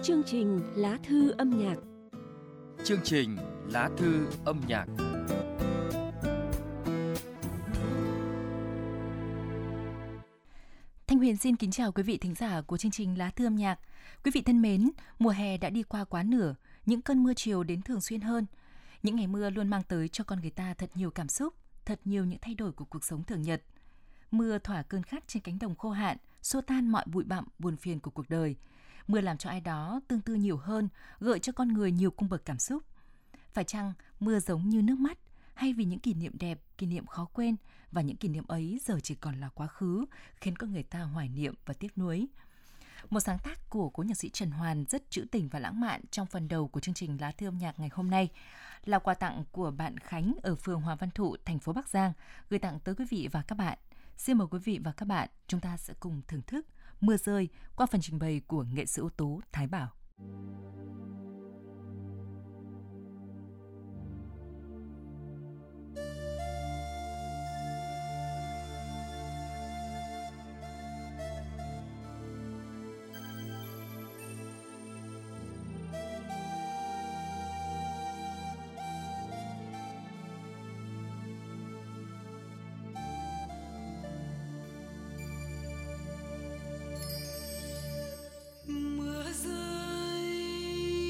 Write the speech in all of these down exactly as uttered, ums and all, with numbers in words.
Chương trình Lá thư âm nhạc. Chương trình Lá thư âm nhạc. Thanh Huyền xin kính chào quý vị thính giả của chương trình Lá thư âm nhạc. Quý vị thân mến, mùa hè đã đi qua quá nửa, những cơn mưa chiều đến thường xuyên hơn. Những ngày mưa luôn mang tới cho con người ta thật nhiều cảm xúc, thật nhiều những thay đổi của cuộc sống thường nhật. Mưa thỏa cơn khát trên cánh đồng khô hạn, xua tan mọi bụi bặm buồn phiền của cuộc đời. Mưa làm cho ai đó tương tư nhiều hơn, gợi cho con người nhiều cung bậc cảm xúc. Phải chăng mưa giống như nước mắt, hay vì những kỷ niệm đẹp, kỷ niệm khó quên, và những kỷ niệm ấy giờ chỉ còn là quá khứ, khiến con người ta hoài niệm và tiếc nuối. Một sáng tác của cố nhạc sĩ Trần Hoàn rất trữ tình và lãng mạn trong phần đầu của chương trình Lá thư âm nhạc ngày hôm nay là quà tặng của bạn Khánh ở phường Hòa Văn Thụ, thành phố Bắc Giang, gửi tặng tới quý vị và các bạn. Xin mời quý vị và các bạn, chúng ta sẽ cùng thưởng thức Mưa rơi qua phần trình bày của nghệ sĩ ưu tú Thái Bảo. Mưa rơi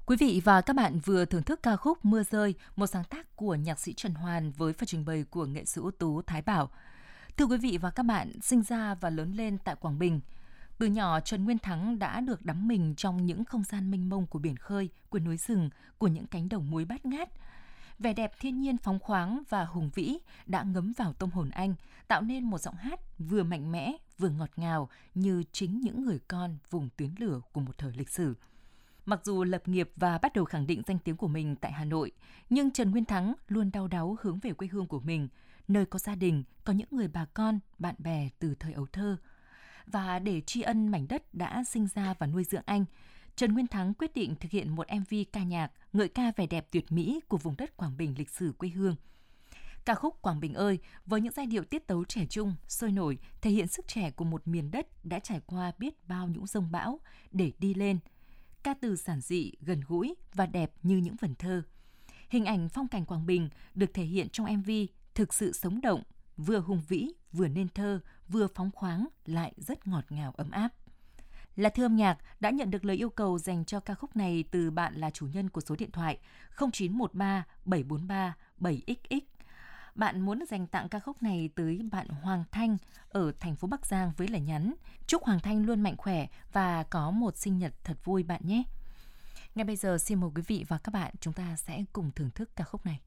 Quý vị và các bạn vừa thưởng thức ca khúc Mưa Rơi, một sáng tác của nhạc sĩ Trần Hoàn với phần trình bày của nghệ sĩ ưu tú Thái Bảo. Thưa quý vị và các bạn, sinh ra và lớn lên tại Quảng Bình, từ nhỏ Trần Nguyên Thắng đã được đắm mình trong những không gian mênh mông của biển khơi, của núi rừng, của những cánh đồng muối bát ngát. Vẻ đẹp thiên nhiên phóng khoáng và hùng vĩ đã ngấm vào tâm hồn anh, tạo nên một giọng hát vừa mạnh mẽ, vừa ngọt ngào như chính những người con vùng tuyến lửa của một thời lịch sử. Mặc dù lập nghiệp và bắt đầu khẳng định danh tiếng của mình tại Hà Nội, nhưng Trần Nguyên Thắng luôn đau đáu hướng về quê hương của mình, nơi có gia đình, có những người bà con, bạn bè từ thời ấu thơ. Và để tri ân mảnh đất đã sinh ra và nuôi dưỡng anh, Trần Nguyên Thắng quyết định thực hiện một em vê ca nhạc ngợi ca vẻ đẹp tuyệt mỹ của vùng đất Quảng Bình lịch sử quê hương. Ca khúc Quảng Bình ơi, với những giai điệu tiết tấu trẻ trung, sôi nổi, thể hiện sức trẻ của một miền đất đã trải qua biết bao những dông bão để đi lên. Ca từ giản dị, gần gũi và đẹp như những vần thơ. Hình ảnh phong cảnh Quảng Bình được thể hiện trong em vê thực sự sống động, vừa hùng vĩ, vừa nên thơ, vừa phóng khoáng, lại rất ngọt ngào ấm áp. Lá Thư âm nhạc đã nhận được lời yêu cầu dành cho ca khúc này từ bạn là chủ nhân của số điện thoại không chín một ba bảy bốn ba bảy x x. Bạn muốn dành tặng ca khúc này tới bạn Hoàng Thanh ở thành phố Bắc Giang với lời nhắn: chúc Hoàng Thanh luôn mạnh khỏe và có một sinh nhật thật vui bạn nhé. Ngay bây giờ xin mời quý vị và các bạn chúng ta sẽ cùng thưởng thức ca khúc này.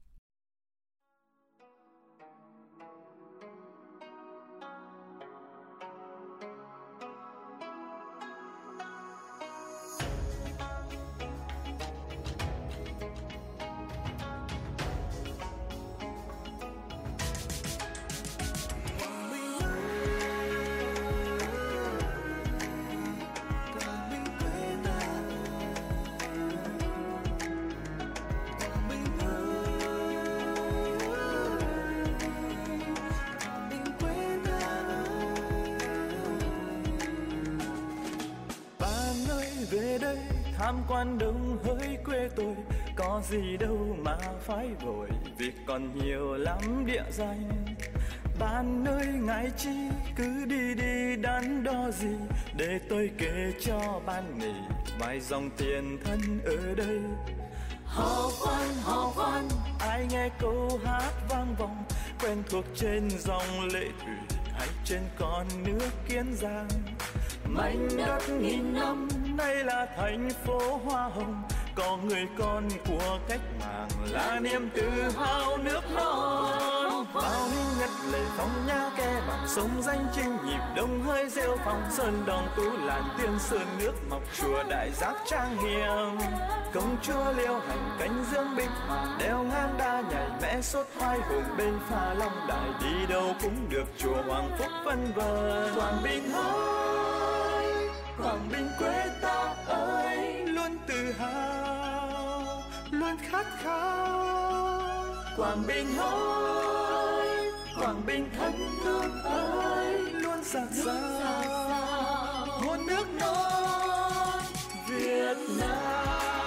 Về đây tham quan đông hỡi quê tôi, có gì đâu mà phải vội, vì còn nhiều lắm địa danh. Bạn ơi ngại chi cứ đi đi đắn đo gì, để tôi kể cho bạn nghỉ vài dòng tiền thân ở đây. Hò khoan hò khoan, ai nghe câu hát vang vọng, quen thuộc trên dòng lệ thủy hay trên con nước Kiên Giang. Mảnh đất nghìn năm nay là thành phố hoa hồng, có người con của cách mạng là niềm tự hào nước non. Bao ninh nhật lệ phong nha ke bằng sông danh chinh nhịp đông hơi rêu phong, sơn đòn tú làn tiên sơn nước mọc chùa đại giác trang nghiêm. Công chúa liêu hành cánh dương bích hòa, đeo ngang đa nhảy mẽ sốt hoai hùng bên pha long đài, đi đâu cũng được chùa Hoàng Phúc vân vân. Quảng Bình ơi, Quảng Bình quê ta ơi, luôn tự hào, luôn khát khao. Quảng Bình ơi, Quảng Bình thân thương ơi, luôn dạt dào hôn nước non Việt Nam.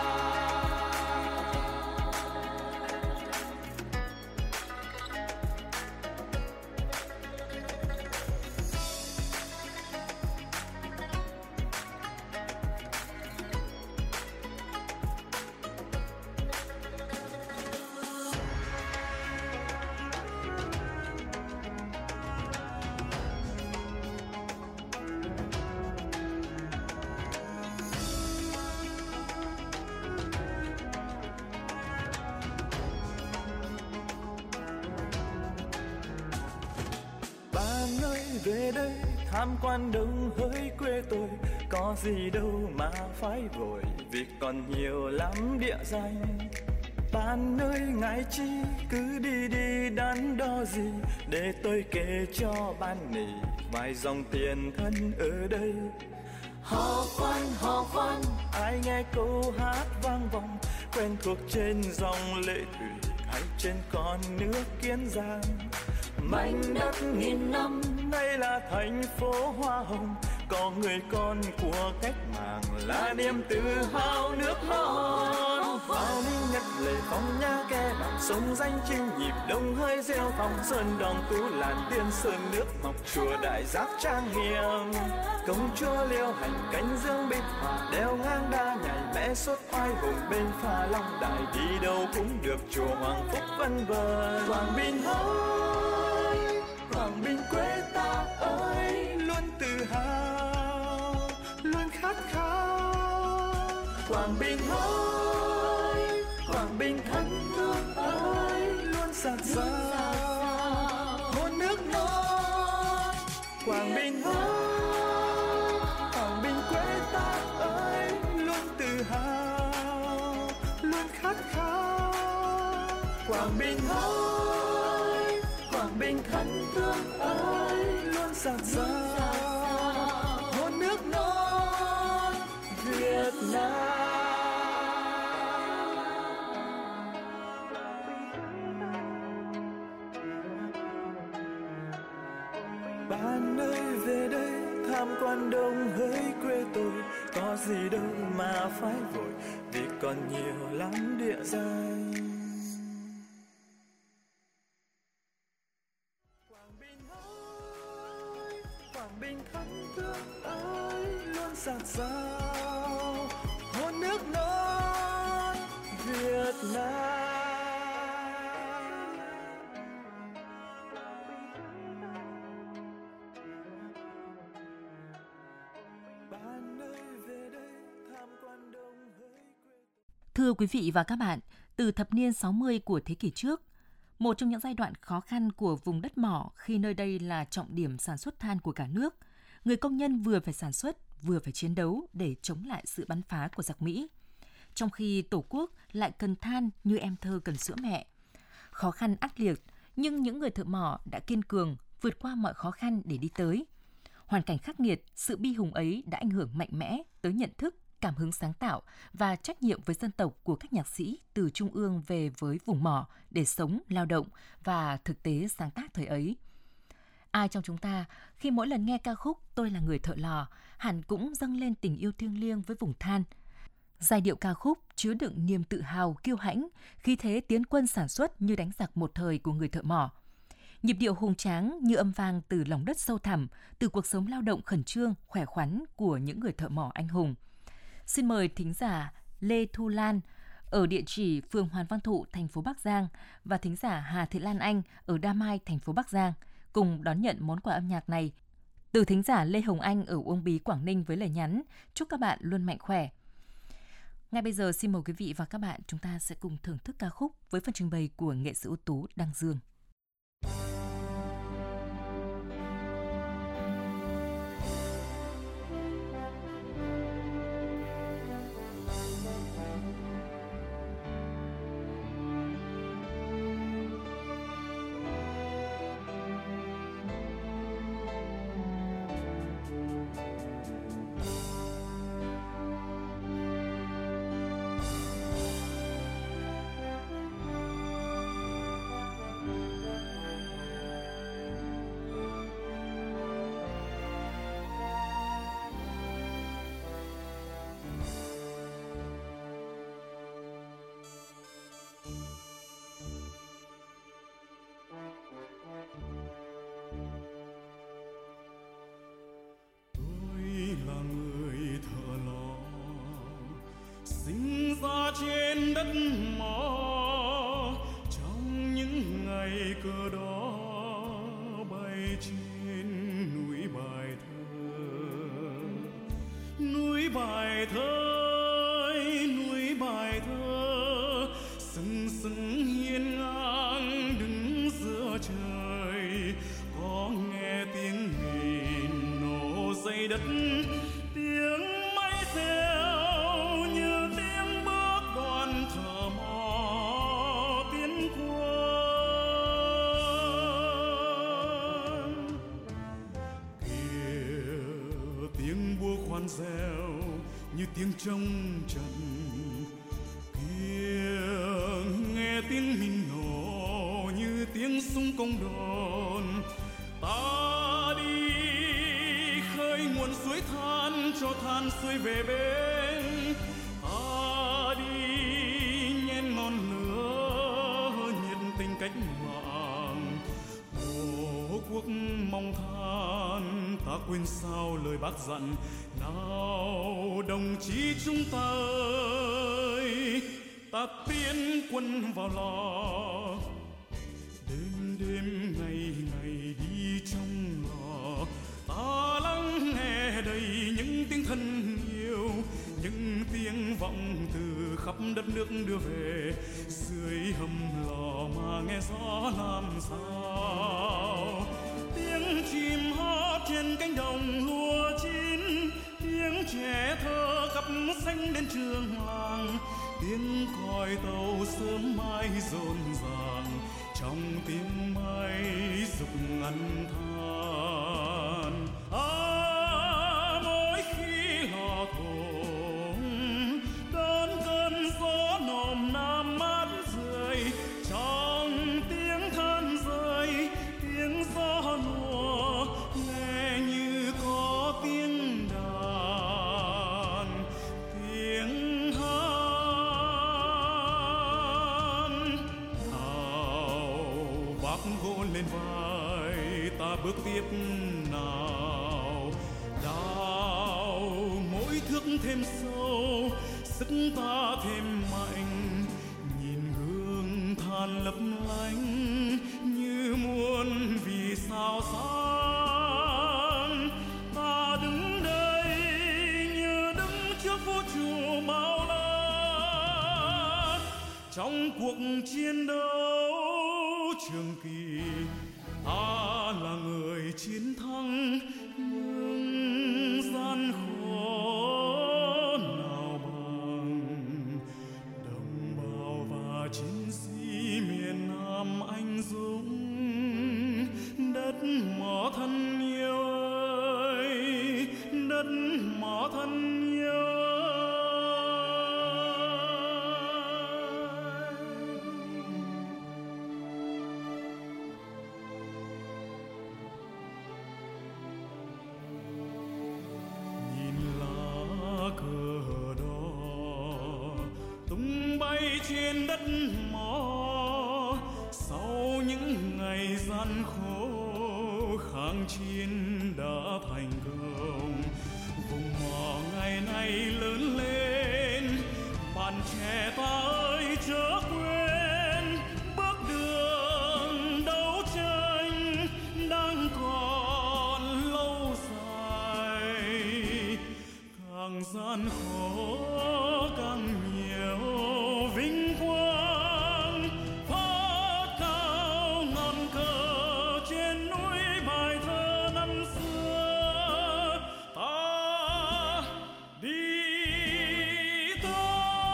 Về đây tham quan đông hỡi quê tôi, có gì đâu mà phải vội, vì còn nhiều lắm địa danh. Bạn ơi ngại chi cứ đi đi đắn đo gì, để tôi kể cho bạn nỉ vài dòng tiền thân ở đây. Hò khoan hò khoan, ai nghe câu hát vang vọng, quen thuộc trên dòng lệ thủy hay trên con nước Kiên Giang. Mảnh đất nghìn năm nay là thành phố hoa hồng, có người con của cách mạng là niềm tự hào nước non. Bao ninh nhật lệ phong nha ke bằng sông danh chinh nhịp đông hơi rêu phong, sơn đòn tú làn tiên sơn nước mọc chùa đại giác trang nghiêm. Công chúa liêu hành cánh dương bích hòa, đeo ngang đa nhảy mẽ sẽ xuất oai hùng bên Pha Long Đài, đi đâu cũng được chùa Hoàng Phúc vân vân. Quảng Bình ơi, Quảng Bình quê ta ơi, luôn tự hào, luôn khát khao. Quảng Bình ơi, Quảng Bình thân thương ơi, luôn dạt dào hôn nước non. Quảng Bình ơi, Quảng Bình quê ta ơi, luôn tự hào, luôn khát khao. Quảng Bình ơi, Quảng Bình thân thương ơi, luôn dạt dào hôn nước non Việt Nam. Bạn ơi về đây tham quan Đông hỡi quê tôi, có gì đâu mà phải vội, vì còn nhiều lắm địa danh. Quảng Bình ơi, Quảng Bình thân thương ơi, luôn dạt dào hôn nước non Việt Nam. Thưa quý vị và các bạn, từ thập niên sáu mươi của thế kỷ trước, một trong những giai đoạn khó khăn của vùng đất mỏ khi nơi đây là trọng điểm sản xuất than của cả nước, người công nhân vừa phải sản xuất, vừa phải chiến đấu để chống lại sự bắn phá của giặc Mỹ. Trong khi Tổ quốc lại cần than như em thơ cần sữa mẹ. Khó khăn ác liệt, nhưng những người thợ mỏ đã kiên cường vượt qua mọi khó khăn để đi tới. Hoàn cảnh khắc nghiệt, sự bi hùng ấy đã ảnh hưởng mạnh mẽ tới nhận thức, cảm hứng sáng tạo và trách nhiệm với dân tộc của các nhạc sĩ từ trung ương về với vùng mỏ để sống, lao động và thực tế sáng tác thời ấy. Ai trong chúng ta, khi mỗi lần nghe ca khúc Tôi là người thợ lò, hẳn cũng dâng lên tình yêu thiêng liêng với vùng than. Giai điệu ca khúc chứa đựng niềm tự hào, kiêu hãnh, khí thế tiến quân sản xuất như đánh giặc một thời của người thợ mỏ. Nhịp điệu hùng tráng như âm vang từ lòng đất sâu thẳm, từ cuộc sống lao động khẩn trương, khỏe khoắn của những người thợ mỏ anh hùng. Xin mời thính giả Lê Thu Lan ở địa chỉ phường Hoàn Văn Thụ, thành phố Bắc Giang và thính giả Hà Thị Lan Anh ở Đa Mai, thành phố Bắc Giang cùng đón nhận món quà âm nhạc này từ thính giả Lê Hồng Anh ở Uông Bí, Quảng Ninh với lời nhắn chúc các bạn luôn mạnh khỏe. Ngay bây giờ xin mời quý vị và các bạn chúng ta sẽ cùng thưởng thức ca khúc với phần trình bày của nghệ sĩ ưu tú Đăng Dương. Trên đất mỏ trong những ngày cờ đỏ bay trên núi bài thơ, núi bài thơ, núi bài thơ sừng sững hiên ngang đứng giữa trời, có nghe tiếng mìn nổ dậy đất, tiếng máy reo như tiếng bước đoàn thợ mỏ tiến quân. Kìa tiếng búa khoan reo như tiếng trong trận, kia nghe tiếng mìn nổ như tiếng súng công đồn. Ta đi khơi nguồn suối than cho than xuôi về bên, ta đi nhen ngọn lửa nhiệt tình cách mạng. Tổ quốc mong than ta quên sao lời bác dặn, nào đồng chí chúng ta ta tiến quân vào lò. Đêm đêm ngày ngày đi trong lò, ta lắng nghe đầy những tiếng thân yêu, những tiếng vọng từ khắp đất nước đưa về. Dưới hầm lò mà nghe gió làm sao, tiếng chim hót trên cánh đồng lúa chín, tiếng trẻ thơ cặp xanh đến trường làng, tiếng còi tàu sớm mai rộn ràng trong tiếng máy dục ngân than. À, mỗi khi lò thùng đón cơn gió nồm nam mát rơi, trong tiếng than rơi, tiếng gió lùa nghe như có tiếng đàn, tiếng hát. Nào vác gỗ lên vai ta bước tiếp nào, đào mỗi thước thêm sâu, sức ta thêm mạnh, nhìn gương than lấp lánh như muôn vì sao sáng. Ta đứng đây như đứng trước vũ trụ bao la, trong cuộc chiến đấu trường kỳ ta là người chiến thắng, nhưng gian khổ nào bằng đồng bào và chiến sĩ miền Nam anh dũng. Đất mỏ thân yêu ơi, đất mỏ thân yêu ơi. Trên đất mỏ sau những ngày gian khổ, kháng chiến đã thành công. Vùng mỏ ngày nay lớn lên, bạn trẻ ta ơi chớ quên bước đường đấu tranh đang còn lâu dài. Càng gian khổ càng nhiều vinh quang, phát cao ngọn cờ trên núi bài thơ năm xưa. Ta đi tới.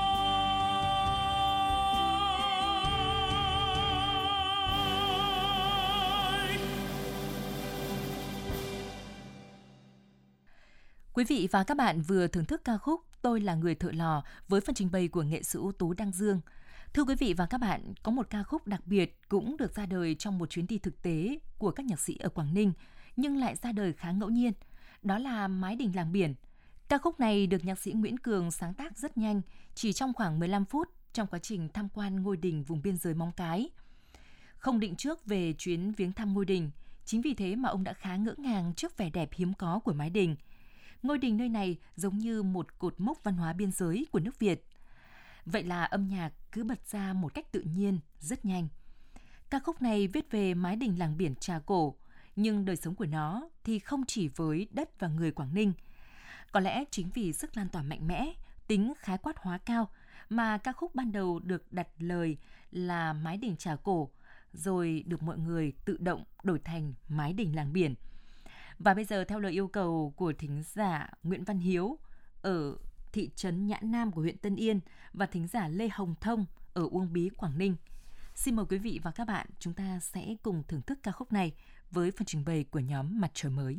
Quý vị và các bạn vừa thưởng thức ca khúc Tôi là người thợ lò với phần trình bày của nghệ sĩ ưu tú Đăng Dương. Thưa quý vị và các bạn, có một ca khúc đặc biệt cũng được ra đời trong một chuyến đi thực tế của các nhạc sĩ ở Quảng Ninh, nhưng lại ra đời khá ngẫu nhiên. Đó là Mái đình làng biển. Ca khúc này được nhạc sĩ Nguyễn Cường sáng tác rất nhanh, chỉ trong khoảng mười lăm phút trong quá trình tham quan ngôi đình vùng biên giới Móng Cái. Không định trước về chuyến viếng thăm ngôi đình, chính vì thế mà ông đã khá ngỡ ngàng trước vẻ đẹp hiếm có của mái đình. Ngôi đình nơi này giống như một cột mốc văn hóa biên giới của nước Việt. Vậy là âm nhạc cứ bật ra một cách tự nhiên, rất nhanh. Ca khúc này viết về mái đình làng biển Trà Cổ, nhưng đời sống của nó thì không chỉ với đất và người Quảng Ninh. Có lẽ chính vì sức lan tỏa mạnh mẽ, tính khái quát hóa cao mà ca khúc ban đầu được đặt lời là Mái đình Trà Cổ, rồi được mọi người tự động đổi thành Mái đình làng biển. Và bây giờ theo lời yêu cầu của thính giả Nguyễn Văn Hiếu ở thị trấn Nhã Nam của huyện Tân Yên và thính giả Lê Hồng Thông ở Uông Bí, Quảng Ninh, xin mời quý vị và các bạn chúng ta sẽ cùng thưởng thức ca khúc này với phần trình bày của nhóm Mặt Trời Mới.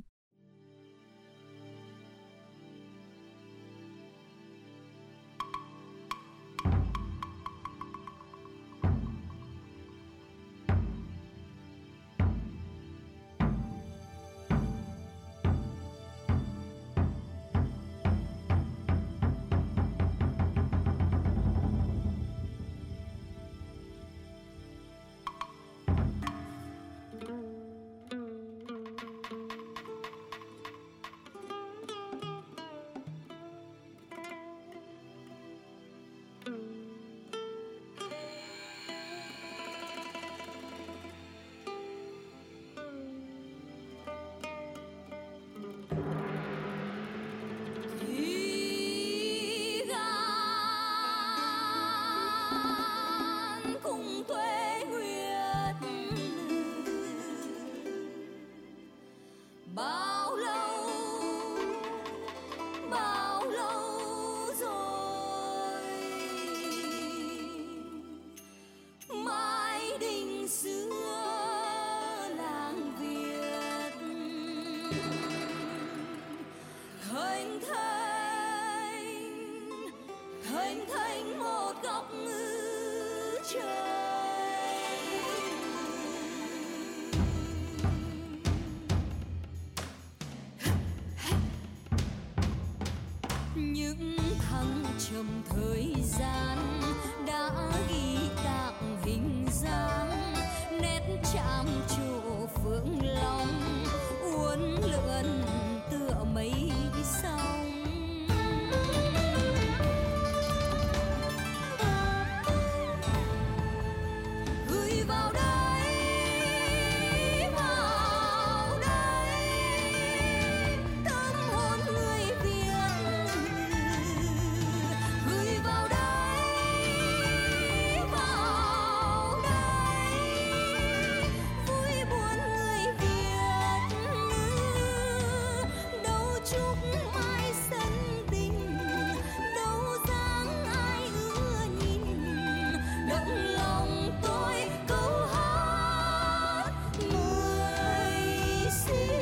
góc trời. Những thăng trầm thời gian đã ghi tạc hình dáng, nét chạm trổ phượng long uốn lượn tựa mây sóng. Gửi vào đây, vào đây tâm hồn người Việt. Gửi vào đây, vào đây vui buồn người Việt. Đâu chúc mai sân tình, đâu dáng ai ưa nhìn, động lòng tôi câu hát người xin.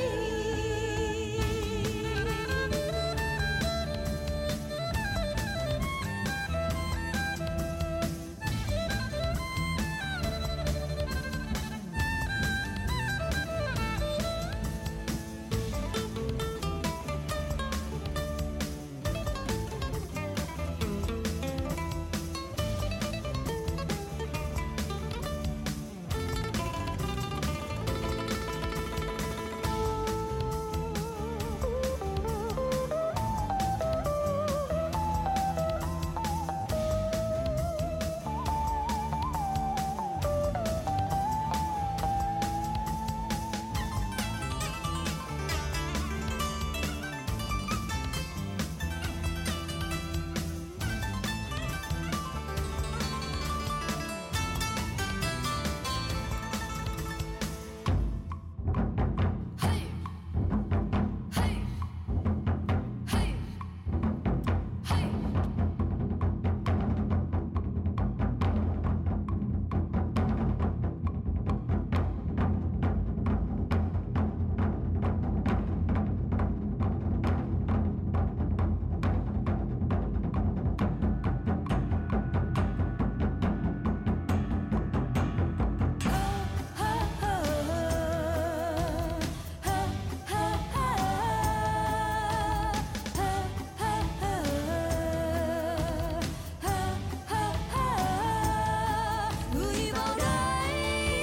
Gửi vào đây,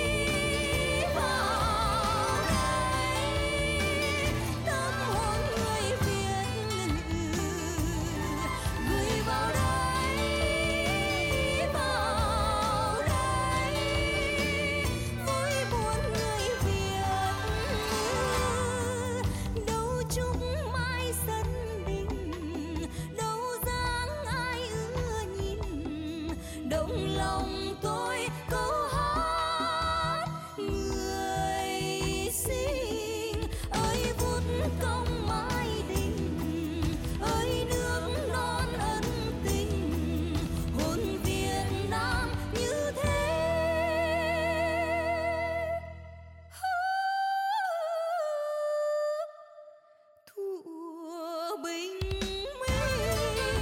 vào đây tâm hồn người Việt. Gửi vào đây, vào đây vui buồn người Việt. Đâu chúc mai sân đình, đâu dáng ai ưa nhìn, động lòng tôi câu hát người xin. Ơi vút công mái đình, ơi nước non ân tình, hồn Việt Nam như thế. Thuở bình minh.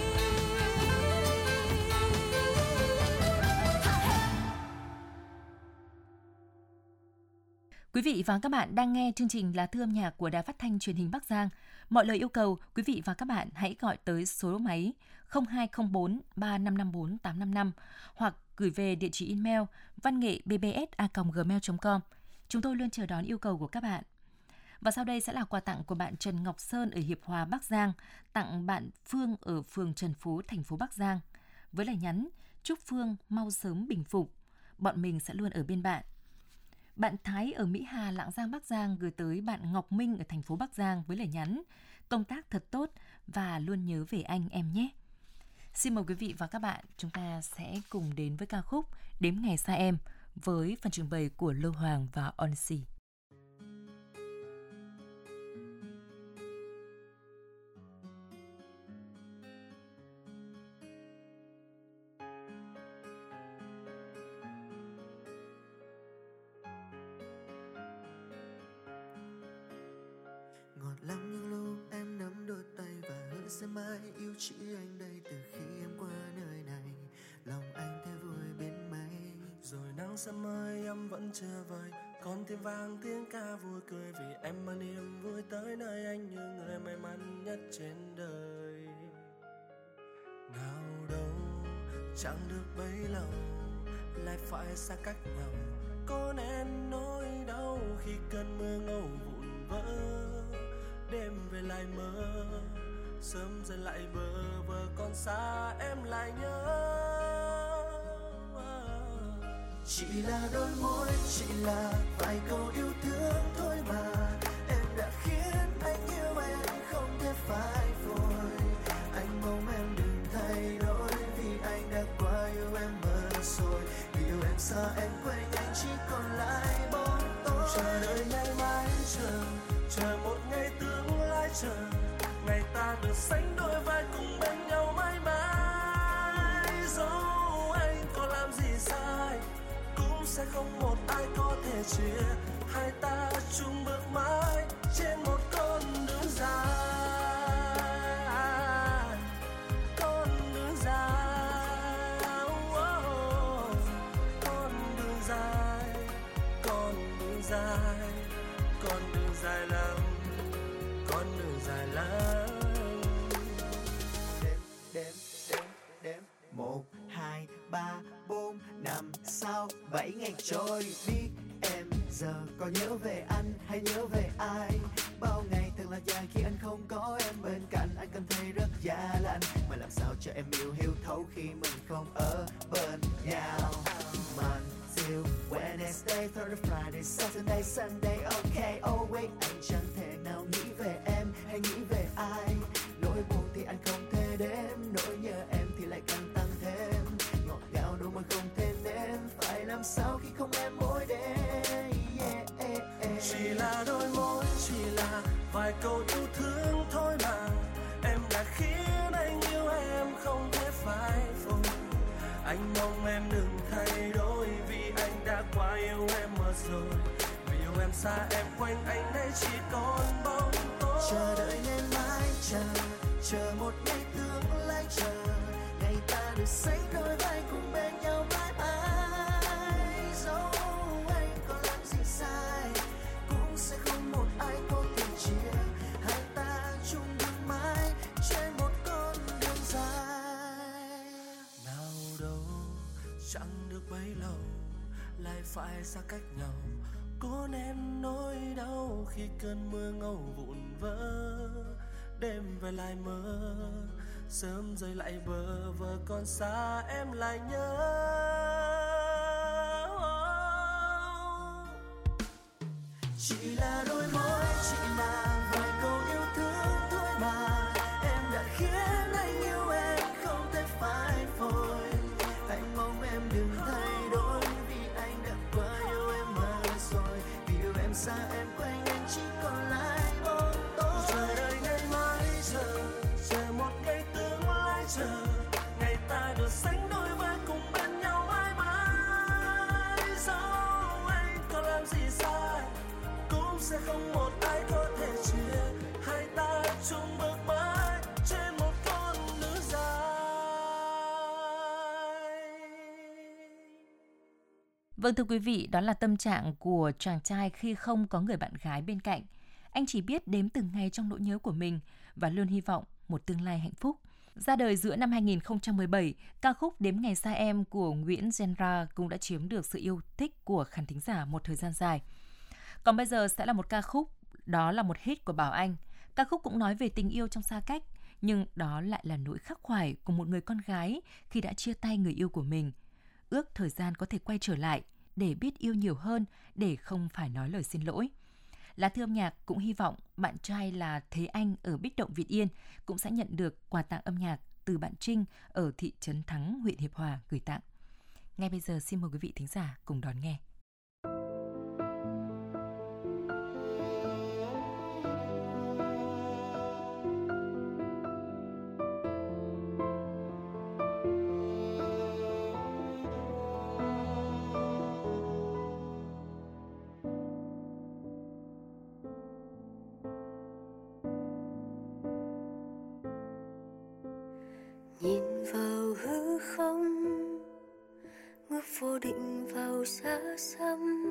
Quý vị và các bạn đang nghe chương trình Lá Thư âm nhạc của Đài Phát thanh Truyền hình Bắc Giang. Mọi lời yêu cầu, quý vị và các bạn hãy gọi tới số máy không hai không bốn ba năm năm bốn tám năm năm hoặc gửi về địa chỉ email văn nghệ b b s a còng gmail chấm com. Chúng tôi luôn chờ đón yêu cầu của các bạn. Và sau đây sẽ là quà tặng của bạn Trần Ngọc Sơn ở Hiệp Hòa, Bắc Giang, tặng bạn Phương ở phường Trần Phú, thành phố Bắc Giang. Với lời nhắn, chúc Phương mau sớm bình phục, bọn mình sẽ luôn ở bên bạn. Bạn Thái ở Mỹ Hà, Lạng Giang, Bắc Giang gửi tới bạn Ngọc Minh ở thành phố Bắc Giang với lời nhắn, công tác thật tốt và luôn nhớ về anh em nhé. Xin mời quý vị và các bạn, chúng ta sẽ cùng đến với ca khúc Đếm Ngày Xa Em với phần trình bày của Lô Hoàng và Onsi. Ngọt lắm những lúc em nắm đôi tay và hứa sẽ mãi yêu chỉ anh đây. Từ khi em qua nơi này, lòng sớm ơi em vẫn chưa vời, còn thêm vang tiếng ca vui cười vì em mang niềm vui tới nơi anh như người may mắn nhất trên đời. Nào đâu chẳng được bấy lâu lại phải xa cách nhau, có nén nỗi đau khi cơn mưa ngâu vụn vỡ, đêm về lại mơ sớm dần lại bơ vơ, còn xa em lại nhớ. Chỉ là đôi môi, chỉ là vài câu yêu thương thôi mà em đã khiến anh yêu em không thể phai phôi. Anh mong em đừng thay đổi vì anh đã quá yêu em mất rồi. Vì yêu em xa em quên anh chỉ còn lại bóng tối. Chờ đợi ngày mai chờ, chờ một ngày tương lai chờ, ngày ta được sánh đôi vai cùng bên nhau mãi mãi. Dẫu anh có làm gì sai cũng sẽ không một ai có thể chia hai ta chung bước mãi trên một con đường dài, con đường dài, oh, con đường dài, con đường dài, con đường dài lắm, con đường dài lắm. Đếm, đếm, đếm, đếm. Một, hai, ba, bốn, năm, sáu, bảy ngày trôi đi. Em giờ có nhớ về anh hay nhớ về ai? Bao ngày thật là dài khi anh không có em bên cạnh. Anh cảm thấy rất giá lạnh, mà làm sao cho em yêu hiểu thấu khi mình không ở bên nhau. Monday, Wednesday, Thursday, Friday, Saturday, Sunday, okay, oh wait. Anh chẳng thể nào nghĩ về em hay nghĩ về ai. Nỗi buồn thì anh không thể đếm, nỗi nhớ em thì lại càng tăng thêm. Ngọt ngào đôi môi không thể nếm, phải làm sao khi không em mỗi đêm. Yeah, yeah, yeah. Chỉ là đôi môi, chỉ là vài câu yêu thương thôi mà em đã khiến anh yêu em không thể phai phôi. Anh mong em đừng thay đổi vì anh đã quá yêu em mất rồi. Vì yêu em xa em quanh anh đây chỉ còn bóng tối. Chờ đợi ngày mai chờ, chờ một ngày tương lai chờ, ngày ta được sánh đôi vai cùng bên nhau mãi mãi. Dẫu anh có làm gì sai cũng sẽ không một ai có thể chia hai ta chung bước mãi trên một con đường dài. Nào đâu chẳng được bấy lâu lại phải xa cách nhau, cố nén nỗi đau khi cơn mưa ngâu vụn vỡ, đêm về lại mơ sớm rơi lại bơ vơ, còn xa em lại nhớ. Chỉ là đôi môi, chỉ là vài câu yêu thương thôi mà em đã khiến anh yêu em không thể phai phôi. Anh mong em đừng thay đổi vì anh đã quá yêu em mất rồi. Vì yêu em xa em quanh anh chỉ còn lại bóng tối. Chờ đợi ngày mai chờ, chờ một ngày tương lai chờ, ngày ta được sánh đôi vai cùng bên nhau mãi mãi. Dẫu anh có làm gì sai cũng sẽ không một ai có thể chia hai ta chung bước mãi trên một con đường dài. Vâng thưa quý vị, đó là tâm trạng của chàng trai khi không có người bạn gái bên cạnh. Anh chỉ biết đếm từng ngày trong nỗi nhớ của mình và luôn hy vọng một tương lai hạnh phúc. Ra đời giữa năm hai nghìn không trăm mười bảy, ca khúc Đếm Ngày Xa Em của Nguyễn Genra cũng đã chiếm được sự yêu thích của khán thính giả một thời gian dài. Còn bây giờ sẽ là một ca khúc, đó là một hit của Bảo Anh. Ca khúc cũng nói về tình yêu trong xa cách, nhưng đó lại là nỗi khắc khoải của một người con gái khi đã chia tay người yêu của mình. Ước thời gian có thể quay trở lại để biết yêu nhiều hơn, để không phải nói lời xin lỗi. Lá Thư Âm Nhạc cũng hy vọng bạn trai là Thế Anh ở Bích Động, Việt Yên cũng sẽ nhận được quà tặng âm nhạc từ bạn Trinh ở thị trấn Thắng, huyện Hiệp Hòa gửi tặng. Ngay bây giờ xin mời quý vị thính giả cùng đón nghe. Nhìn vào hư không, ngước vô định vào đâu xa xăm,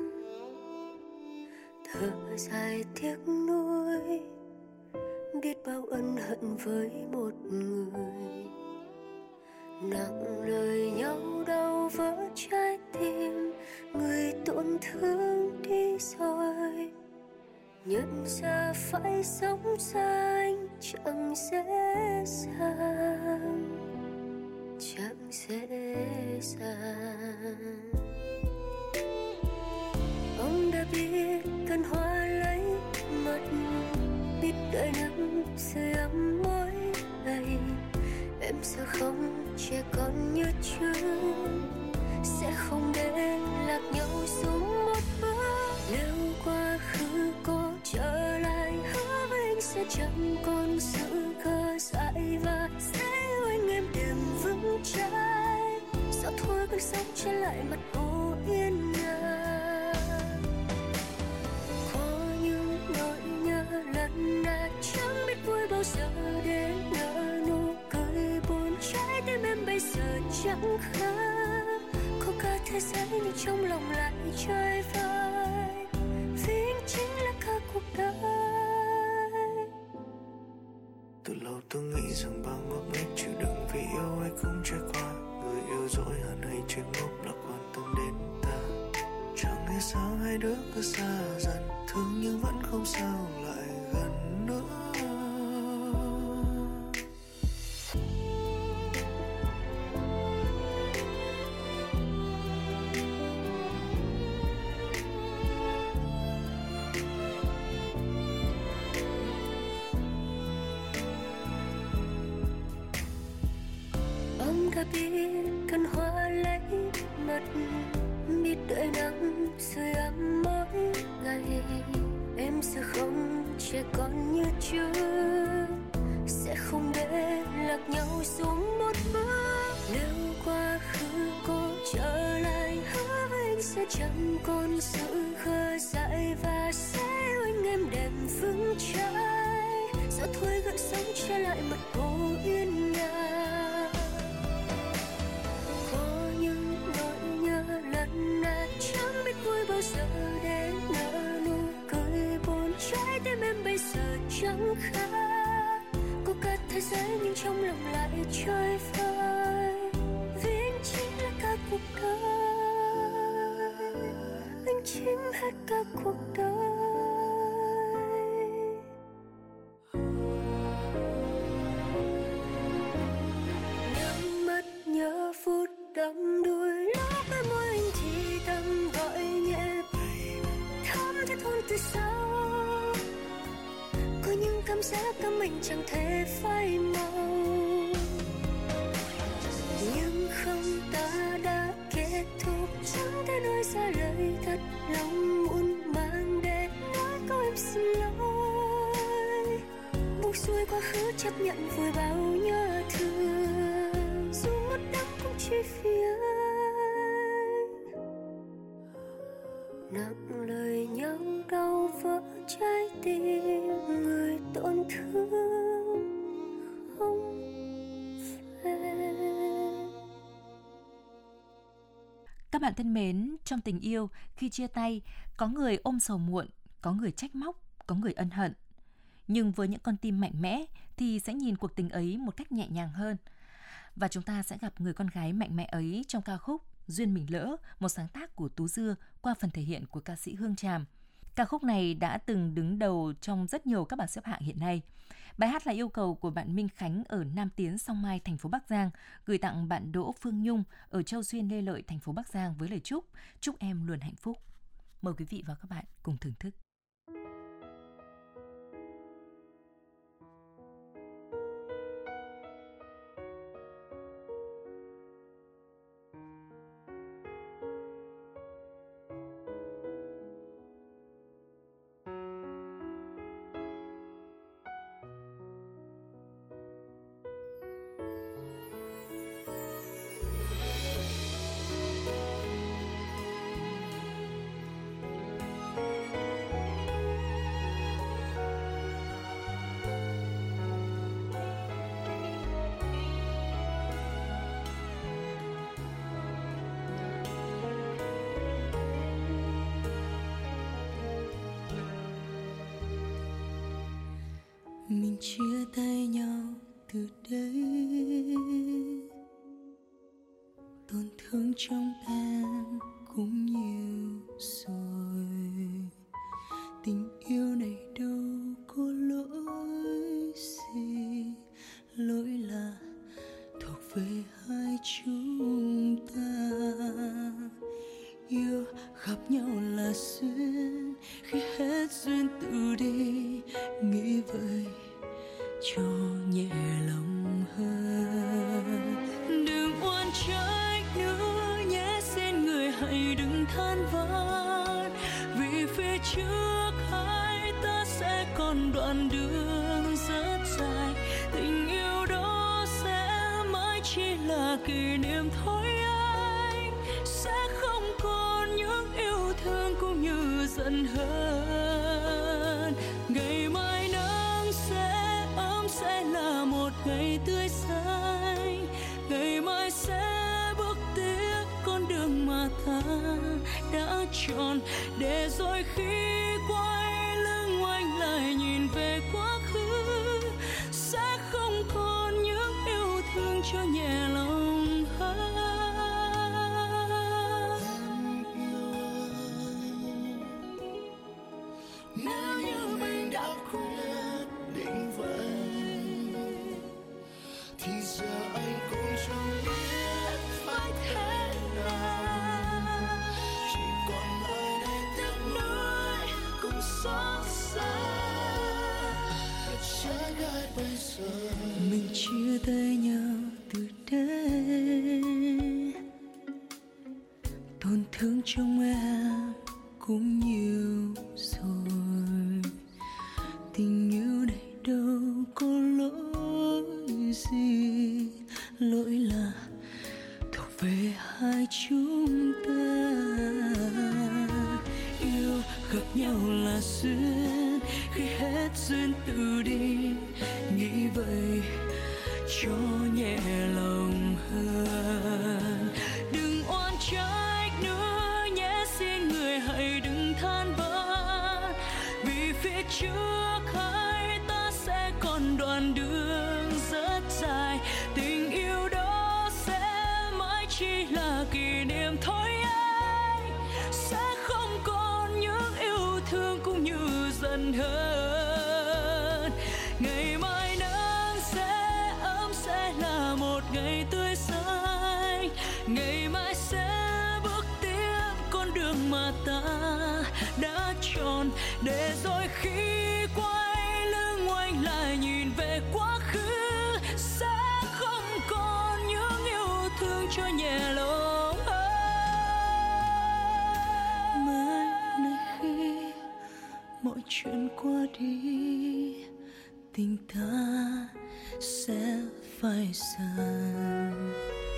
thở dài tiếc nuối, biết bao ân hận với một người. Nặng lời nhau đau vỡ trái tim, người tổn thương đi rồi. Nhận ra phải sống xa anh chẳng dễ dàng, chẳng dễ dàng. Ông đã biết cơn hoa lấy mật, biết đợi nắng sưởi ấm mỗi ngày. Em sẽ không trẻ con như trước, sẽ không để lạc nhau xuống một bước. Nếu quá khứ có trở lại, hứa với anh sẽ chẳng còn sự khờ dại và sẽ yêu anh em đêm vững trái. Sao thôi cơn sóng trở lại mặt hồ yên ngả. Có những nỗi nhớ lần nào chẳng biết vui bao giờ để nở nụ cười buồn. Trái tim em bây giờ chẳng khác, có cả thế giới nhưng trong lòng lại chơi vơi. Vì anh chính là cả cuộc đời. Từ lâu tôi nghĩ rằng bao ngốc nghếch chịu đựng vì yêu ai cũng trải qua. Người yêu dỗi hơn hay chỉ ngốc là quan tâm đến ta. Chẳng hiểu sao hai đứa cứ xa dần, thương nhưng vẫn không sao lại gần nữa. Ông đã biết cơn hoa lấy mật, biết đợi nắng sưởi ấm mỗi ngày. Em sẽ không trẻ con như trước, sẽ không để lạc nhau xuống một bước. Nếu quá khứ có trở lại, hứa với anh sẽ chẳng còn sự khờ dại và sẽ yêu anh em đêm vững trái. Sao thôi gợn sóng trở lại mặt hồ yên ngả. Có những nỗi nhớ lần nào chẳng biết vui bao giờ để nở nụ cười buồn. Trái tim em bây giờ chẳng khác, có cả thế giới nhưng trong lòng lại chơi vơi. Vì anh chính là cả cuộc đời, anh chính hết cả cuộc đời. Nhắm mắt nhớ phút đắm đuối, lúc với môi anh thì thầm gọi nhẹ, thắm thiết hôn từ sau. Có những cảm giác cả mình chẳng thể phai màu, nhưng không, ta đã kết thúc. Chẳng thể nói ra lời thật lòng muộn màng để nói câu em xin lỗi. Buông xuôi quá khứ chấp nhận vùi bao nhớ thương, dù mất đắm cũng chỉ vì anh. Nặng lời nhau đau vỡ trái tim, người tổn thương không về. Các bạn thân mến, trong tình yêu, khi chia tay, có người ôm sầu muộn, có người trách móc, có người ân hận. Nhưng với những con tim mạnh mẽ thì sẽ nhìn cuộc tình ấy một cách nhẹ nhàng hơn. Và chúng ta sẽ gặp người con gái mạnh mẽ ấy trong ca khúc Duyên Mình Lỡ, một sáng tác của Tú Dưa qua phần thể hiện của ca sĩ Hương Tràm. Ca khúc này đã từng đứng đầu trong rất nhiều các bảng xếp hạng hiện nay. Bài hát là yêu cầu của bạn Minh Khánh ở Nam Tiến, Song Mai, thành phố Bắc Giang, gửi tặng bạn Đỗ Phương Nhung ở Châu Duyên, Lê Lợi, thành phố Bắc Giang với lời chúc chúc em luôn hạnh phúc. Mời quý vị và các bạn cùng thưởng thức. mình chia tay nhau từ đây. Tổn thương trong em cũng nhiều rồi, tình yêu này đâu có lỗi gì, lỗi là thuộc về hai chúng ta. Yêu gặp nhau là duyên, khi hết duyên tự đi, nghĩ vậy cho nhẹ lòng hơn. Đừng oan trách nữa nhé, xin người hãy đừng than vãn, vì phía trước hai ta sẽ còn đoạn đường rất dài. Tình yêu đó sẽ mãi chỉ là kỷ niệm thôi, anh sẽ không còn những yêu thương cũng như giận hờn. Ngày mai nắng sẽ ấm, sẽ là một ngày tươi xanh, ngày mai sẽ bước tiếp con đường mà ta đã chọn. Để rồi khi quay lưng ngoảnh lại nhìn về quá khứ, sẽ không còn những yêu thương cho nhẹ lòng hơn. Nếu như mình đã quyết định vậy, thì giờ anh cũng chẳng biết phải thế nào. Chỉ còn lại để tiếc nuối cùng xót xa. Trái gai bây giờ Mình chia tay nhau từ đây. Tổn thương trong em cũng nhiều rồi, tình yêu này đâu có lỗi gì, lỗi là thuộc về hai chúng ta. Yêu gặp nhau là duyên, khi hết duyên tự đi, nghĩ vậy cho nhẹ lòng hơn. Đừng oan trách nữa nhé, xin người hãy đừng than vãn, vì phía trước hai ta sẽ còn đoạn đường rất dài. Tình yêu đó sẽ mãi chỉ là kỷ niệm thôi, anh sẽ không còn những yêu thương cũng như giận hờn. Ngày mai nắng sẽ ấm, sẽ là một ngày tươi xanh, ngày mai sẽ bước tiếp con đường mà ta đã chọn. Để rồi khi quay lưng ngoảnh lại nhìn về quá khứ, sẽ không còn những yêu thương cho nhẹ lòng hơn. Mai này khi mọi chuyện qua đi, tình ta sẽ phai dần.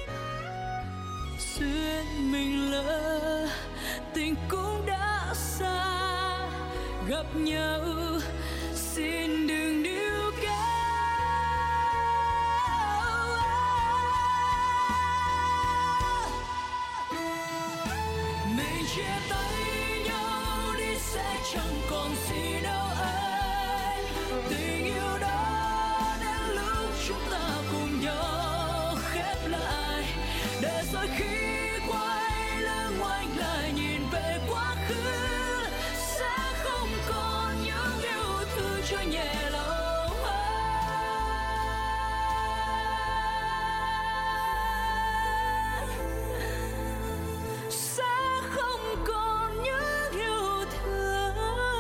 Duyên mình lỡ, tình cũng đã xa, gặp nhau xin đừng níu kéo. Mình chia tay nhau đi sẽ chẳng còn gì đâu anh. Tình yêu đó đến lúc chúng ta cùng nhau khép lại. Để rồi khi quay lưng ngoảnh lại nhìn về quá khứ, sẽ không còn những yêu thương cho nhẹ lòng hơn. Sẽ không còn những yêu thương.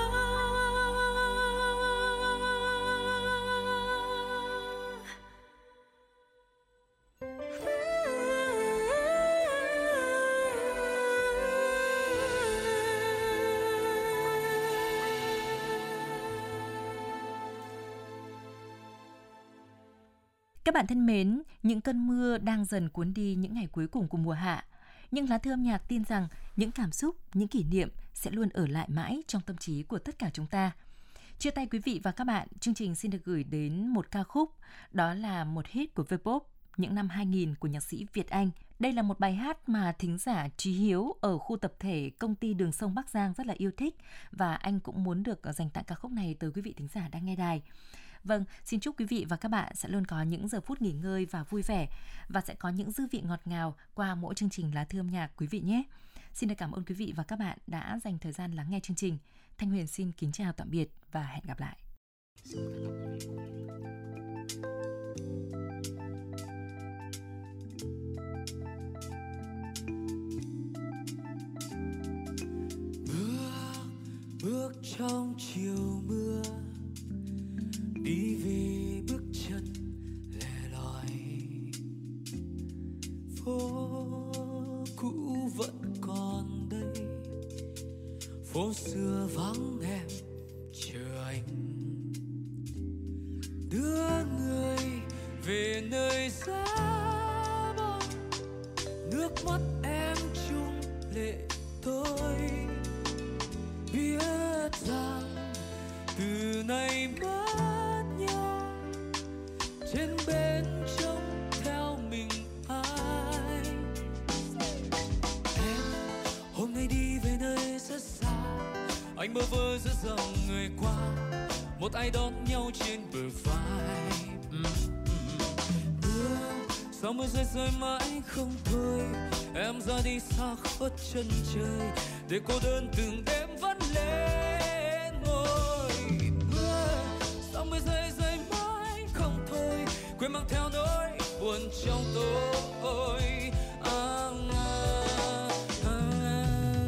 Các bạn thân mến, những cơn mưa đang dần cuốn đi những ngày cuối cùng của mùa hạ. Nhưng Lá Thư Âm Nhạc tin rằng những cảm xúc, những kỷ niệm sẽ luôn ở lại mãi trong tâm trí của tất cả chúng ta. Chia tay quý vị và các bạn, chương trình xin được gửi đến một ca khúc, đó là một hit của V-pop những năm hai nghìn của nhạc sĩ Việt Anh. Đây là một bài hát mà thính giả Trí Hiếu ở khu tập thể công ty Đường Sông Bắc Giang rất là yêu thích, và anh cũng muốn được dành tặng ca khúc này tới quý vị thính giả đang nghe đài. Vâng, xin chúc quý vị và các bạn sẽ luôn có những giờ phút nghỉ ngơi và vui vẻ và sẽ có những dư vị ngọt ngào qua mỗi chương trình Lá Thư Âm Nhạc quý vị nhé. Xin được cảm ơn quý vị và các bạn đã dành thời gian lắng nghe chương trình. Thanh Huyền xin kính chào tạm biệt và hẹn gặp lại. Bước, bước trong chiều mưa, đi về bước chân lẻ loi, phố cũ vẫn còn đây, phố xưa vắng em chờ anh, đưa người về nơi xa bóng, nước mắt em chung lệ tôi, biết rằng từ nay mất nhau trên bến trông theo mình ai. Em hôm nay đi về nơi rất xa, anh bơ vơ giữa dòng người qua, một ai đón nhau trên bờ vai. Mưa sao mưa rơi rơi mãi không thôi, em ra đi xa khuất chân trời, để cô đơn từng đêm vẫn lên ngồi. Mưa sao mưa rơi rơi mãi không thôi, quên mang theo nỗi buồn trong tôi. À, à, à,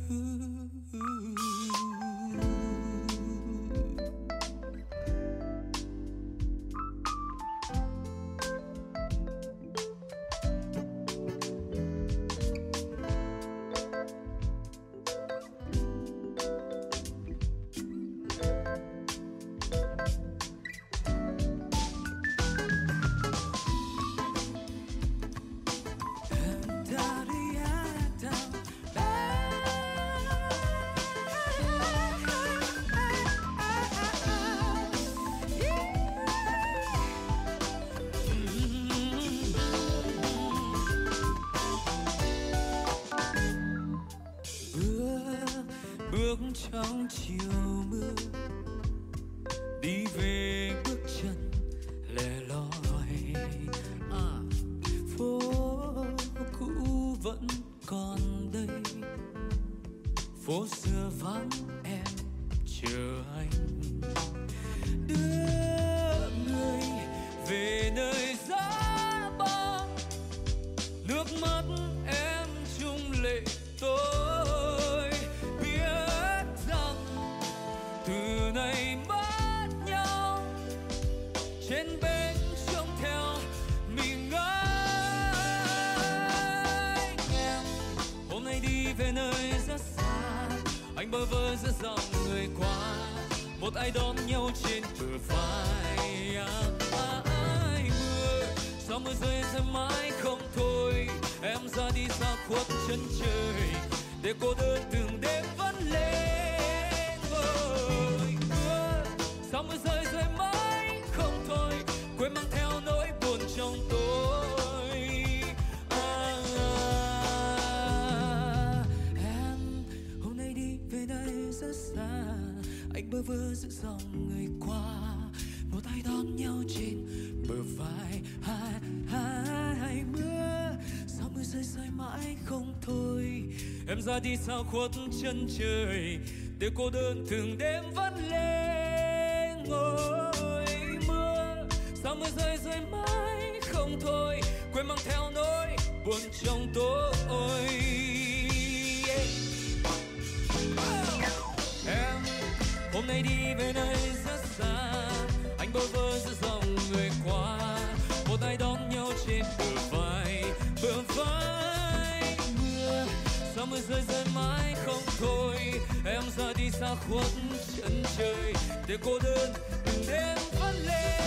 bước trong chiều mưa, đi về bước chân lẻ loi. À, phố cũ vẫn còn đây, phố xưa vắng em chờ anh, đưa người về nơi giá băng, nước mắt em chung lệ tôi. Từ nay mất nhau trên bến trông theo mình anh. Em hôm nay đi về nơi rất xa, anh bơ vơ giữa dòng người qua, một ai đón nhau trên bờ vai. À, à, ai mưa sao mưa rơi rơi mãi không thôi, em ra đi xa khuất chân trời, để cô đơn từng đêm vẫn lên. Sao mưa rơi rơi mãi không thôi, quên mang theo nỗi buồn trong tôi. À, à, em hôm nay đi về nơi rất xa, anh bơ vơ giữa dòng người qua, một ai đón nhau trên bờ vai. Hai, hai, hai mưa sao mưa rơi rơi mãi không thôi, em ra đi sao khuất chân trời, để cô đơn từng đêm vẫn lên ngồi. Mưa sao mưa rơi rơi mãi không thôi, quên mang theo nỗi buồn trong tôi. Em hôm nay đi về nơi rất xa, anh bơ vơ giữa dòng người qua, một ai đón nhau trên bờ vai. Bờ vai mưa sao mưa rơi rơi mãi không thôi, em ra đi xa khuất chân trời, để cô đơn từng đêm vẫn lên.